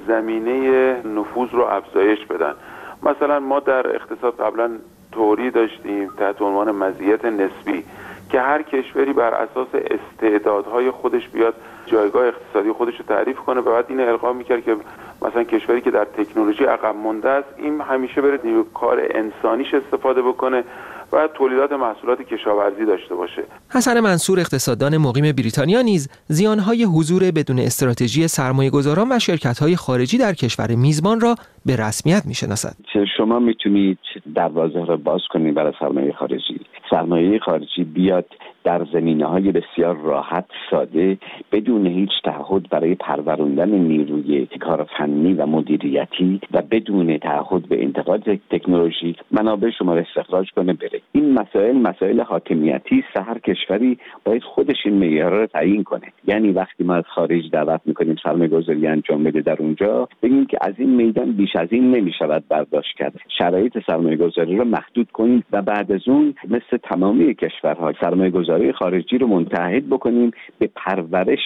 زمینه نفوذ رو افزایش بدن. مثلا ما در اقتصاد قبلا تئوری داشتیم تحت عنوان مزیت نسبی که هر کشوری بر اساس استعدادهای خودش بیاد جایگاه اقتصادی خودش رو تعریف کنه و بعد این القا میکرد که مثلا کشوری که در تکنولوژی عقب مونده است این همیشه بره نیروی کار انسانیش استفاده بکنه و تولیدات محصولات کشاورزی داشته باشه. حسن منصور اقتصاددان مقیم بریتانیا نیز زیانهای حضور بدون استراتژی سرمایه‌گذاران و شرکت‌های خارجی در کشور میزبان را به رسمیت می‌شناسد. شما میتونید دروازه را باز کنید برای سرمایه خارجی. سرمایه خارجی بیاد در زمینه‌های بسیار راحت، ساده، بدون هیچ تعهد برای پروراندن نیروی کار فنی و مدیریتی و بدون تعهد به انتقال تکنولوژی منابع شما را استخراج کنه بره. این مسائل مسائل حاکمیتی است. هر کشوری باید خودش این معیارها را تعیین کنه. یعنی وقتی ما از خارج دعوت می‌کنیم سرمایه‌گذاری انجام بده در اونجا، بگیم که از این میدان بیش از این نمی‌شود برداشت کرد. شرایط سرمایه‌گذاری را محدود کنید و بعد از اون مثل تمامی کشورها سرمایه‌گذاری خارجی رو متحد بکنیم به پرورش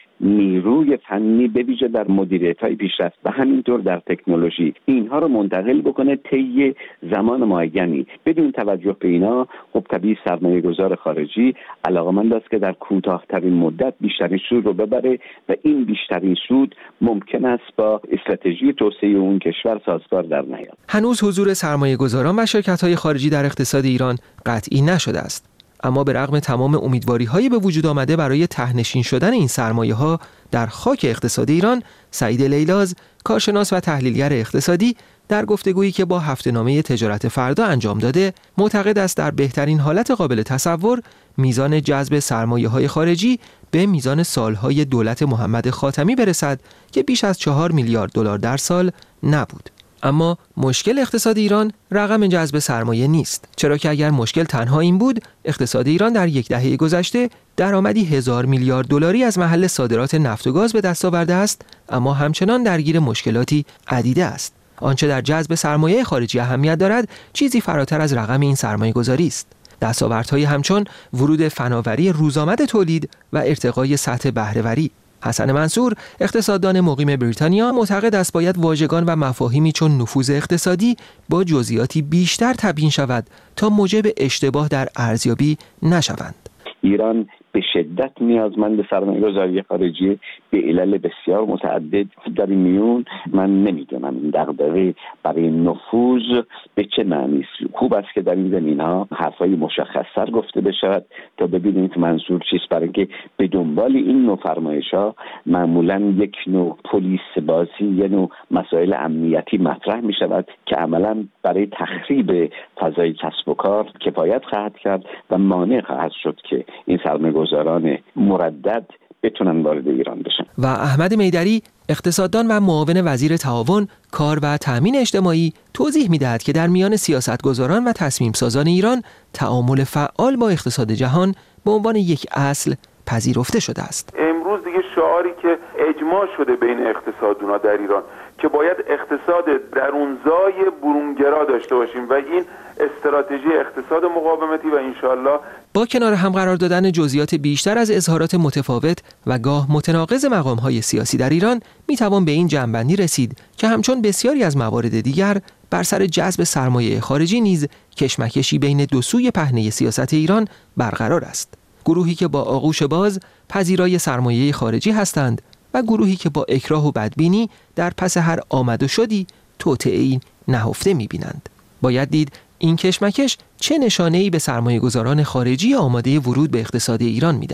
نیروی فنی به ویژه در مدیریت‌های پیشرفته و همینطور در تکنولوژی اینها رو منتقل بکنه طی زمان معینی. بدون توجه به اینا خب طبیعی سرمایه‌گذار خارجی علاقه‌مند است که در کوتاه‌ترین مدت بیشترین سود رو ببره و این بیشترین سود ممکن است با استراتژی توسعه اون کشور سازگار در نیاد. هنوز حضور سرمایه‌گذاران و شرکت‌های خارجی در اقتصاد ایران قطعی نشده است. اما به رغم تمام امیدواری‌های به وجود آمده برای ته‌نشین شدن این سرمایه‌ها در خاک اقتصاد ایران، سعید لیلاز، کارشناس و تحلیلگر اقتصادی، در گفتگویی که با هفته‌نامه تجارت فردا انجام داده، معتقد است در بهترین حالت قابل تصور میزان جذب سرمایه‌های خارجی به میزان سالهای دولت محمد خاتمی برسد که بیش از چهار میلیارد دلار در سال نبود. اما مشکل اقتصاد ایران رقم جذب سرمایه نیست، چرا که اگر مشکل تنها این بود، اقتصاد ایران در یک دهه گذشته درآمدی هزار میلیارد دلاری از محل صادرات نفت و گاز به دست آورده است، اما همچنان درگیر مشکلاتی عدیده است. آنچه در جذب سرمایه خارجی اهمیت دارد، چیزی فراتر از رقم این سرمایه‌گذاری است. دستاوردهای همچون ورود فناوری روزآمد تولید و ارتقای سطح بهره‌وری. حسن منصور اقتصاددان مقیم بریتانیا معتقد است باید واژگان و مفاهیمی چون نفوذ اقتصادی با جزئیاتی بیشتر تبیین شود تا موجب اشتباه در ارزیابی نشوند. ایران به شدت نیازمند سرمایه‌گذاری خارجی به علل بسیار متعدد در این میون. من نمیدونم این دغدغه برای نفوذ به چه معنی است. خوب است که در این زمینه‌ها حرفای مشخص‌تر گفته بشود تا ببینیم که منظور چیست، برای اینکه به دنبال این نوع فرمایش‌ها معمولاً یک نوع پلیس بازی، یک نوع مسائل امنیتی مطرح می‌شود که عملاً برای تخریب فضای کسب و کار کفایت خواهد کرد و مانع خواهد شد که این سرمایه‌گذاران مردد بتونن وارد ایران بشن. و احمد میدری اقتصاددان و معاون وزیر تعاون، کار و تأمین اجتماعی توضیح می‌دهد که در میان سیاستگزاران و تصمیم سازان ایران تعامل فعال با اقتصاد جهان به عنوان یک اصل پذیرفته شده است. امروز دیگه شعاری که اجماع شده بین اقتصاددونا در ایران که باید اقتصاد درونزای برونگرا داشته باشیم و این استراتژی اقتصاد مقاومتی و انشالله با کنار هم قرار دادن جزئیات بیشتر از اظهارات متفاوت و گاه متناقض مقام‌های سیاسی در ایران میتوان به این جمع‌بندی رسید که همچون بسیاری از موارد دیگر بر سر جذب سرمایه خارجی نیز کشمکشی بین دو سوی پهنه سیاست ایران برقرار است. گروهی که با آغوش باز پذیرای سرمایه خارجی هستند و گروهی که با اکراه و بدبینی در پس هر آمد و شدی توطئه‌ای نهفته می‌بینند. باید دید این کشمکش چه نشانه‌ای به سرمایه‌گذاران خارجی آماده ورود به اقتصاد ایران می‌دهد.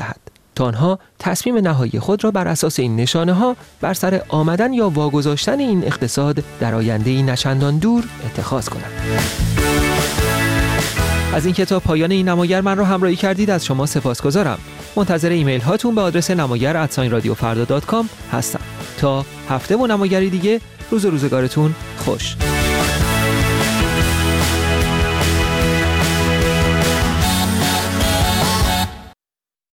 تا آنها تصمیم نهایی خود را بر اساس این نشانه ها بر سر آمدن یا واگذاشتن این اقتصاد در آینده‌ای نچندان دور اتخاذ کنند. از این کتاب پایان این نماگر من را همراهی کردید از شما سپاسگزارم. منتظر ایمیل هاتون به آدرس نماگر ات رادیو فردا دات کام هستم. تا هفته و نماگری دیگه، روز و روزگارتون خوش.